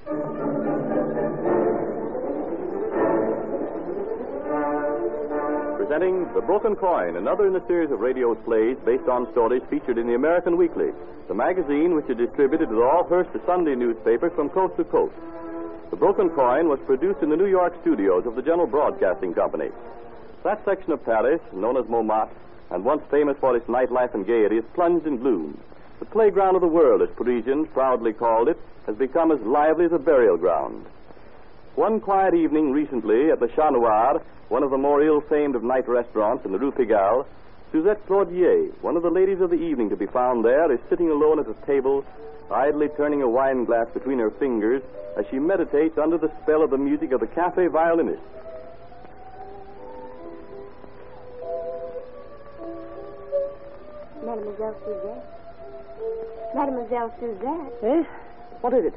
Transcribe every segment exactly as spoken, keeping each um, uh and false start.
Presenting The Broken Coin, another in the series of radio plays based on stories featured in the American Weekly, the magazine which is distributed with all Hearst Sunday newspapers from coast to coast. The Broken Coin was produced in the New York studios of the General Broadcasting Company. That section of Paris, known as Montmartre, and once famous for its nightlife and gaiety, is plunged in gloom. The playground of the world, as Parisians proudly called it, has become as lively as a burial ground. One quiet evening recently at the Chat Noir, one of the more ill-famed of night restaurants in the Rue Pigalle, Suzette Claudier, one of the ladies of the evening to be found there, is sitting alone at a table, idly turning a wine glass between her fingers as she meditates under the spell of the music of the cafe violinist. Mademoiselle Suzette. Mademoiselle Suzette. Eh? What is it?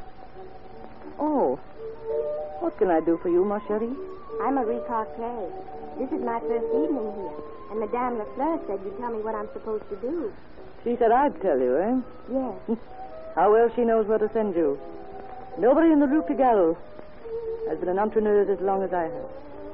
Oh. What can I do for you, ma chérie? I'm Marie Carclay. This is my first evening here, and Madame Lafleur said you'd tell me what I'm supposed to do. She said I'd tell you, eh? Yes. How well she knows where to send you. Nobody in the Rue Pigalle has been an entrepreneuse as long as I have.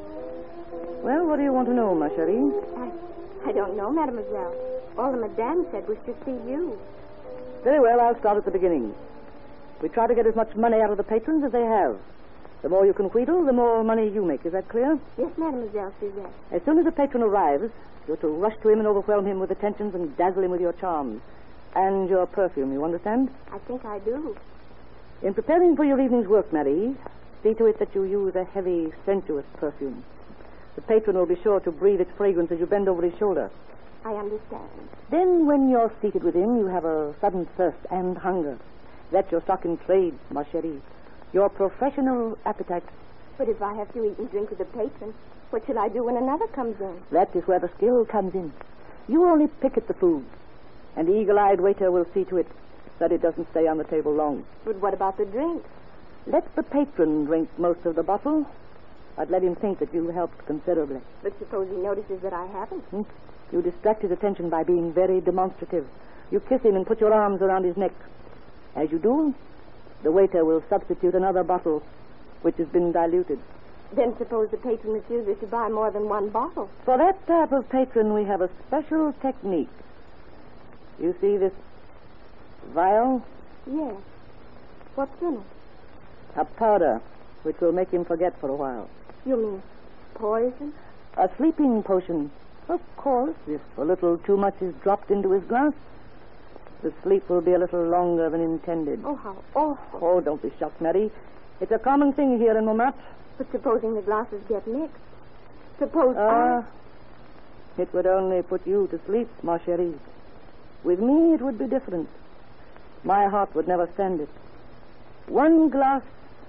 Well, what do you want to know, ma chérie? I, I don't know, Mademoiselle. All the Madame said was to see you. Very well, I'll start at the beginning. We try to get as much money out of the patrons as they have. The more you can wheedle, the more money you make. Is that clear? Yes, Mademoiselle Suzette. As soon as a patron arrives, you're to rush to him and overwhelm him with attentions and dazzle him with your charms. And your perfume, you understand? I think I do. In preparing for your evening's work, Marie, see to it that you use a heavy, sensuous perfume. The patron will be sure to breathe its fragrance as you bend over his shoulder. I understand. Then, when you're seated with him, you have a sudden thirst and hunger. That's your stock in trade, ma chérie. Your professional appetite. But if I have to eat and drink with the patron, what shall I do when another comes in? That is where the skill comes in. You only pick at the food, and the eagle-eyed waiter will see to it that it doesn't stay on the table long. But what about the drinks? Let the patron drink most of the bottle. I'd let him think that you helped considerably. But suppose he notices that I haven't? Hmm? You distract his attention by being very demonstrative. You kiss him and put your arms around his neck. As you do, the waiter will substitute another bottle which has been diluted. Then suppose the patron refuses to buy more than one bottle. For that type of patron, we have a special technique. You see this vial? Yes. What's in it? A powder which will make him forget for a while. You mean poison? A sleeping potion. Of course, if a little too much is dropped into his glass, the sleep will be a little longer than intended. Oh, how awful. Oh, don't be shocked, Mary. It's a common thing here in Montmartre. But supposing the glasses get mixed? Suppose Ah, I... it would only put you to sleep, ma chérie. With me, it would be different. My heart would never stand it. One glass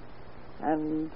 and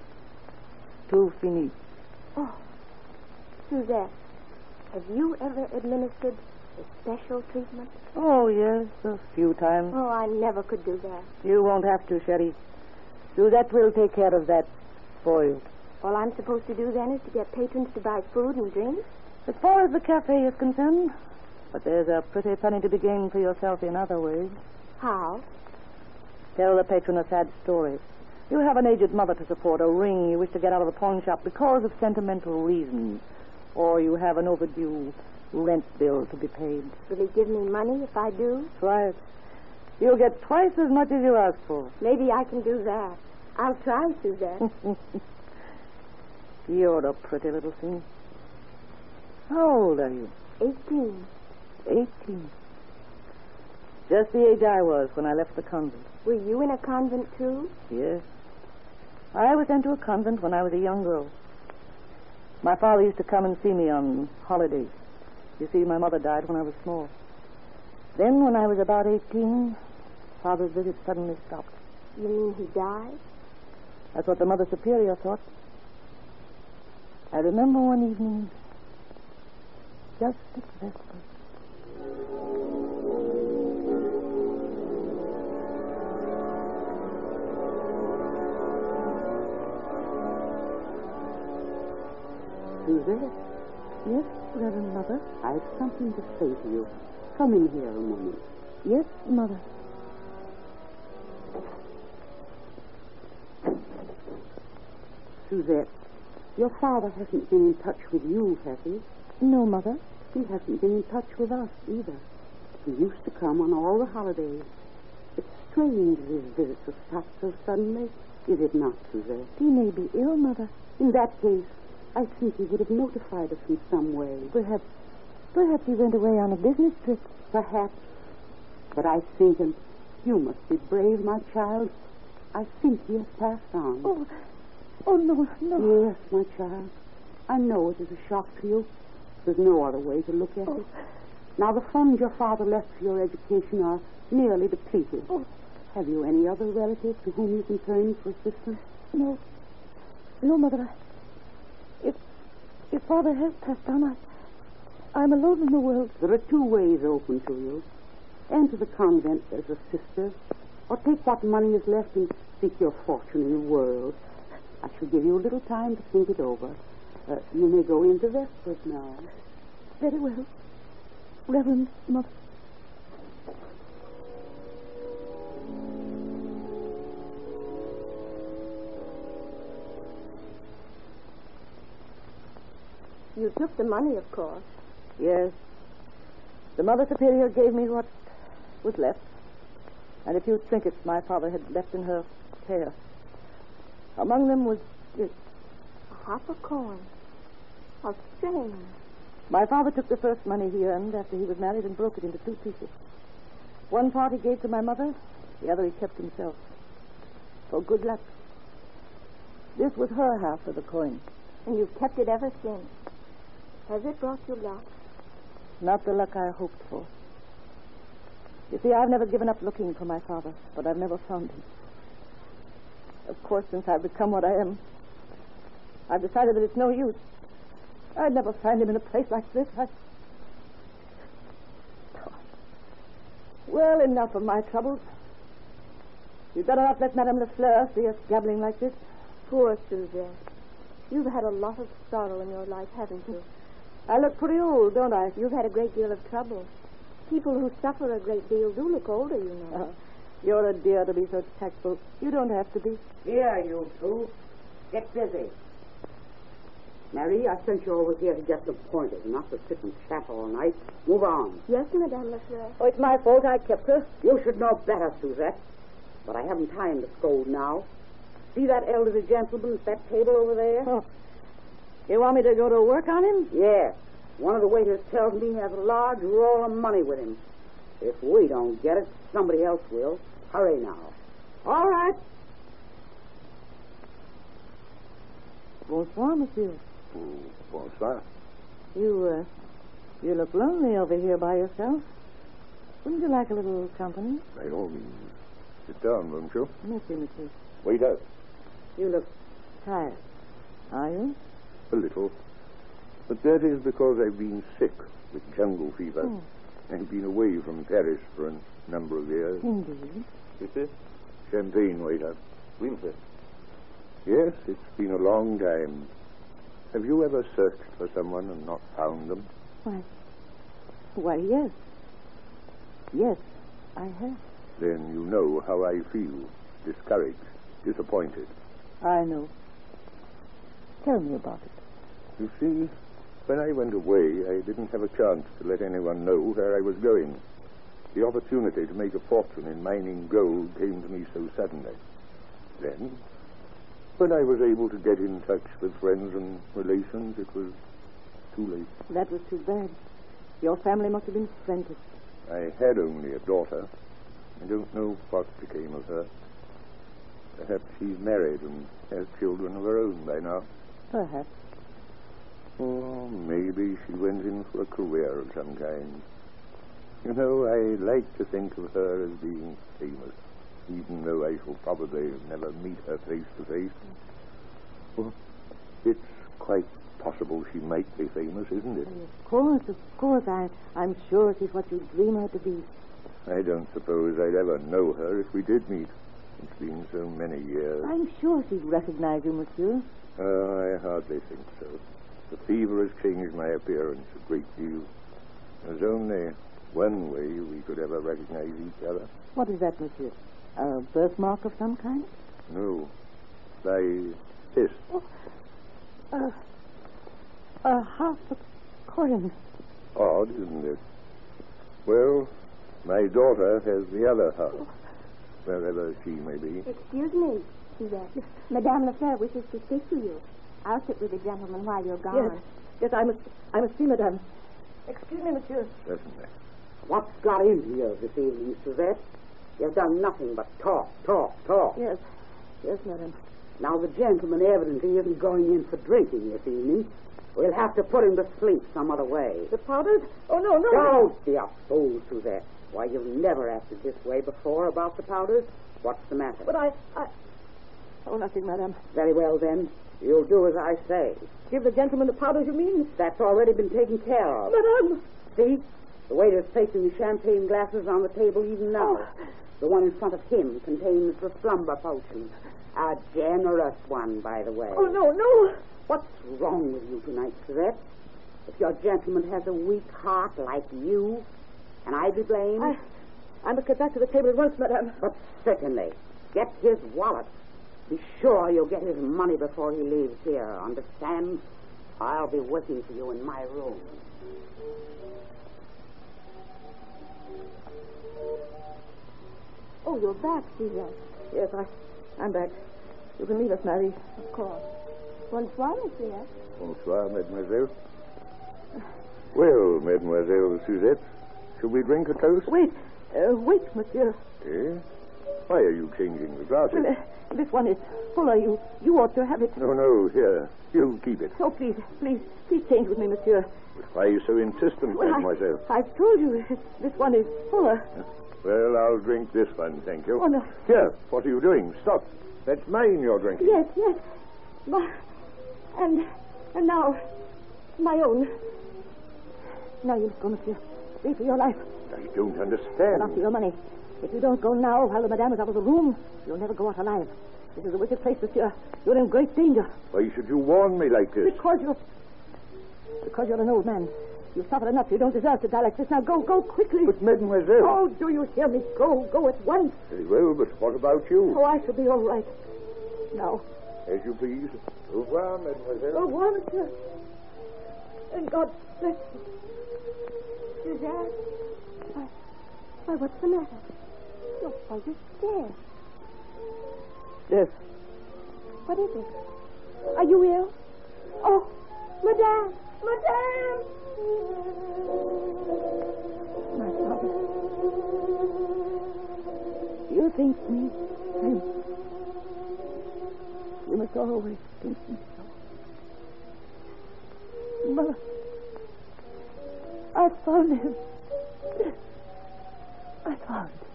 tout fini. Oh, Suzette, have you ever administered a special treatment? Oh, yes, a few times. Oh, I never could do that. You won't have to, Sherry. Suzette will take care of that for you. All I'm supposed to do then is to get patrons to buy food and drinks? As far as the cafe is concerned, but there's a pretty penny to be gained for yourself in other ways. How? Tell the patron a sad story. You have an aged mother to support, a ring you wish to get out of the pawn shop because of sentimental reasons, or you have an overdue rent bill to be paid. Will he give me money if I do? Try it. You'll get twice as much as you ask for. Maybe I can do that. I'll try, Suzette. You're a pretty little thing. How old are you? Eighteen. Eighteen. Just the age I was when I left the convent. Were you in a convent, too? Yes. I was sent to a convent when I was a young girl. My father used to come and see me on holidays. You see, my mother died when I was small. Then, when I was about eighteen, Father's visit suddenly stopped. You mean he died? That's what the Mother Superior thought. I remember one evening, just at Vespers. Suzette? Yes, Reverend Mother? I've something to say to you. Come in here a moment. Yes, Mother. Suzette, your father hasn't been in touch with you, has he? No, Mother. He hasn't been in touch with us, either. He used to come on all the holidays. It's strange his visits have stopped so suddenly, is it not, Suzette? He may be ill, Mother. In that case, I think he would have notified us in some way. Perhaps, perhaps he went away on a business trip. Perhaps. But I think, and you must be brave, my child, I think he has passed on. Oh, oh, no, no. Yes, my child. I know it is a shock to you. There's no other way to look at oh. it. Now, the funds your father left for your education are nearly depleted. Oh. Have you any other relatives to whom you can turn for assistance? No. No, Mother. I, if, if Father has passed on, I, I'm alone in the world. There are two ways open to you. Enter the convent as a sister, or take what money is left and seek your fortune in the world. I shall give you a little time to think it over. Uh, you may go into Vespers now. Very well. Reverend Mother. You took the money, of course. Yes. The Mother Superior gave me what was left, and a few trinkets my father had left in her care. Among them was this. A half a coin. How strange. My father took the first money he earned after he was married and broke it into two pieces. One part he gave to my mother, the other he kept himself. For good luck. This was her half of the coin. And you've kept it ever since. Has it brought you luck? Not the luck I hoped for. You see, I've never given up looking for my father, but I've never found him. Of course, since I've become what I am, I've decided that it's no use. I'd never find him in a place like this. I... Well, enough of my troubles. You'd better not let Madame Lafleur see us gabbling like this. Poor Suzette. You've had a lot of sorrow in your life, haven't you? I look pretty old, don't I? You've had a great deal of trouble. People who suffer a great deal do look older, you know. Uh, you're a dear to be so tactful. You don't have to be. Here, you two. Get busy. Mary, I sent you over here to get them pointed, not to sit and chat all night. Move on. Yes, Madame Lafleur. Oh, it's my fault. I kept her. You should know better, Suzette. But I haven't time to scold now. See that elderly gentleman at that table over there? Oh. You want me to go to work on him? Yes. One of the waiters tells me he has a large roll of money with him. If we don't get it, somebody else will. Hurry now. All right. Bonsoir, monsieur. Oh, bonsoir. You, uh, you look lonely over here by yourself. Wouldn't you like a little company? By all means. Sit down, won't you? Merci, monsieur. Waiter. You look tired. Are you? A little. But that is because I've been sick with jungle fever. Oh. I've been away from Paris for a number of years. Indeed. Is this? Champagne, waiter. Winter. Yes, it's been a long time. Have you ever searched for someone and not found them? Why? Why, yes. Yes, I have. Then you know how I feel. Discouraged, disappointed. I know. Tell me about it. You see, when I went away, I didn't have a chance to let anyone know where I was going. The opportunity to make a fortune in mining gold came to me so suddenly. Then, when I was able to get in touch with friends and relations, it was too late. That was too bad. Your family must have been frantic. I had only a daughter. I don't know what became of her. Perhaps she's married and has children of her own by now. Perhaps. Or maybe she went in for a career of some kind. You know, I like to think of her as being famous, even though I shall probably never meet her face to face. Well, it's quite possible she might be famous, isn't it? Of course, of course. I, I'm sure it is what you dream her to be. I don't suppose I'd ever know her if we did meet. It's been so many years. I'm sure she'd recognize you, monsieur. Oh, I hardly think so. The fever has changed my appearance a great deal. There's only one way we could ever recognize each other. What is that, monsieur? A birthmark of some kind? No. By this? Oh, uh, uh, half a coin. Odd, isn't it? Well, my daughter has the other half, wherever she may be. Excuse me, Suzette. Madame Lefleur wishes to speak to you. I'll sit with the gentleman while you're gone. Yes, yes, I must, I must see Madame. Excuse me, monsieur. Certainly. What's got into you this evening, Suzette? You've done nothing but talk, talk, talk. Yes, yes, Madame. Now, the gentleman evidently isn't going in for drinking this evening. We'll have to put him to sleep some other way. The powders? Oh, no, no. Don't be a fool, Suzette. Why, you've never acted this way before about the powders. What's the matter? But I, I... Oh, nothing, Madame. Very well, then. You'll do as I say. Give the gentleman the powders, you mean? That's already been taken care of. Madame! See? The waiter's placing the champagne glasses on the table even now. Oh. The one in front of him contains the slumber potion. A generous one, by the way. Oh, no, no. What's wrong with you tonight, Suzette? If your gentleman has a weak heart like you, can I be blamed? I, I must get back to the table at once, Madame. But certainly. Get his wallet. Be sure you'll get his money before he leaves here. Understand? I'll be waiting for you in my room. Oh, you're back, Suzette. Yes, I, I'm back. You can leave us, Marie. Of course. Bonsoir, monsieur. Bonsoir, mademoiselle. Well, mademoiselle Suzette, shall we drink a toast? Wait, uh, wait, monsieur. Eh? Why are you changing the glasses? Well, uh, this one is fuller. You, you ought to have it. No, no, here. You keep it. Oh, please, please, please change with me, monsieur. But why are you so insistent, Well, mademoiselle? I, I've told you, this one is fuller. Well, I'll drink this one, thank you. Oh, no. Here, what are you doing? Stop. That's mine you're drinking. Yes, yes. But, and, and now, my own. Now you must go, monsieur. Stay for your life. I don't understand. Not for your money. If you don't go now while the madame is out of the room, you'll never go out alive. This is a wicked place, monsieur. You're in great danger. Why should you warn me like this? Because you're... Because you're an old man. You've suffered enough. You don't deserve to die like this. Now go, go quickly. But, mademoiselle... Oh, do you hear me? Go, go at once. Very well, but what about you? Oh, I shall be all right. Now. As you please. Au revoir, mademoiselle. Au revoir, monsieur. And God bless you. Suzette? Why, why, what's the matter? You're quite scared. Yes. What is it? Are you ill? Oh, madame! Madame! My father. You think me safe. You must always think me so. Mother, I found him. I found him.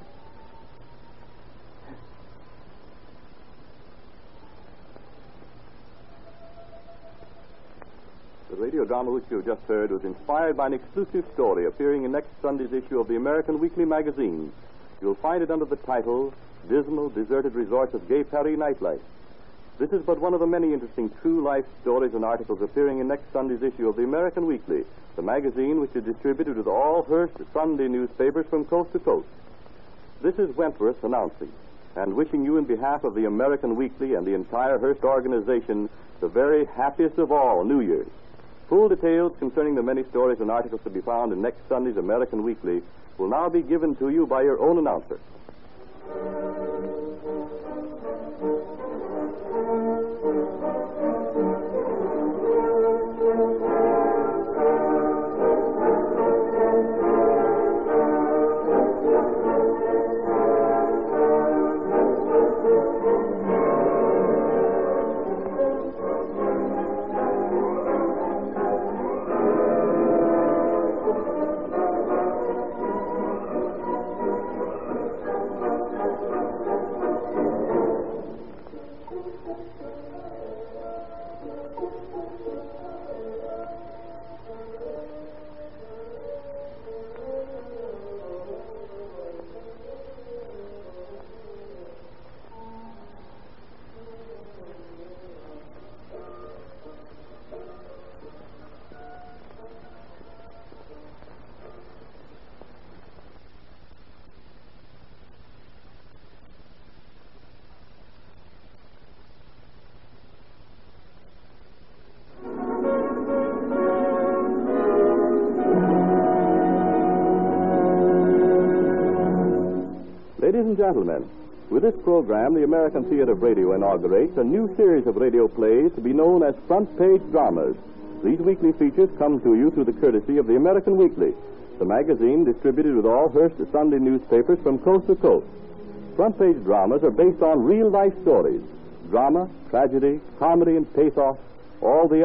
The radio drama which you have just heard was inspired by an exclusive story appearing in next Sunday's issue of the American Weekly magazine. You'll find it under the title, Dismal, Deserted Resorts of Gay Paris Nightlife. This is but one of the many interesting true life stories and articles appearing in next Sunday's issue of the American Weekly, the magazine which is distributed with all Hearst Sunday newspapers from coast to coast. This is Wentworth announcing, and wishing you in behalf of the American Weekly and the entire Hearst organization the very happiest of all New Year's. Full details concerning the many stories and articles to be found in next Sunday's American Weekly will now be given to you by your own announcer. and gentlemen, with this program, the American Theater of Radio inaugurates a new series of radio plays to be known as Front Page Dramas. These weekly features come to you through the courtesy of the American Weekly, the magazine distributed with all Hearst Sunday newspapers from coast to coast. Front Page Dramas are based on real-life stories. Drama, tragedy, comedy, and pathos, all the